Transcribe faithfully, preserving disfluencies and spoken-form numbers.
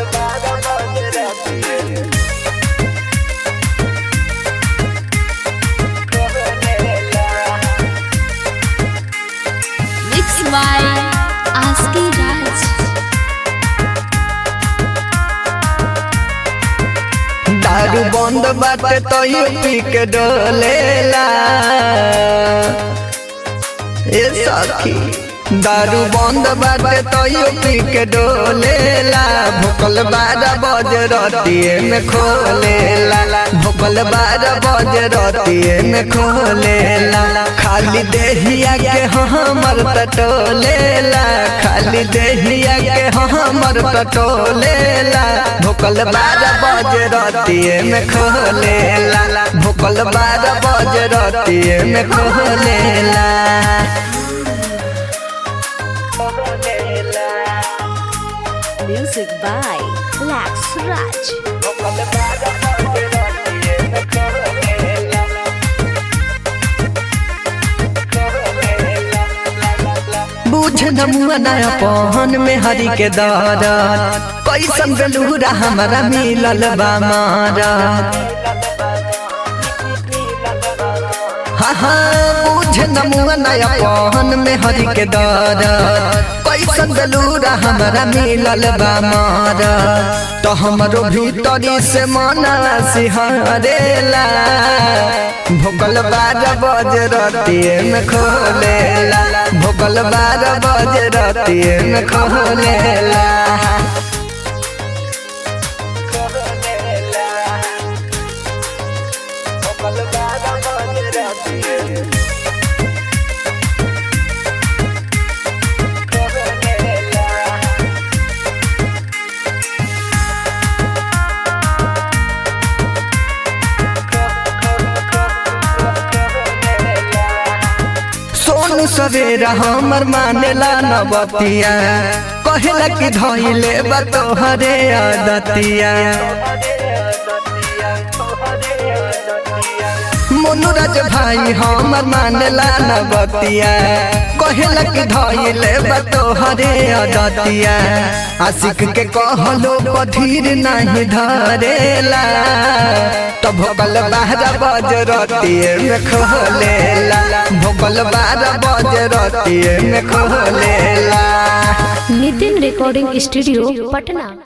Mixed by Aski Raj. दारू बंद बाटे तो यू पी के डोलेला ए सखी। दारू बंद बाटे तो यू पी के डोलेला। भोकल बारह बजे रतिये में खोलेला। भोकल बारह बजे रतिये में खोलेला। खाली देहिया के हमर टटोलेला। खाली देहिया के हमर टटोलेला। भोकल बारह बजे रतिये में खोलेला। भोकल बारह बजे रतिये में खोलेला। Music by Lax Raj. बुझ नमुआ नया पहन में हरी के दरद। कैसन बेलूरा हमारा मिलल बा मारा। हाँ हाँ बुझ नमुआ नया पहन में हरी के दरद। कैसन बेलूरा हमारा मिलल बा मारा। तो हमरो भीतरी से मना सिहरेला। भोकल बारह बजे रतिये में खोलेला। भोकल बारह बजे रतिये में खोलेला। सोनू सवेरा हमर मानेला नबतिया। कहेला कि धइले बा तोहरे आदतिया। मोनुराज भाई हमर मानेला नबतिया। कहेला कि धइले बा तोहरे आदतिया। आशिक के कहलो पधीर नहीं धरेला। तो भोकल बारह बजे रतिये में खोलेला। भोकल बारह बजे रतिये में खोलेला। Nitin recording studio Patna.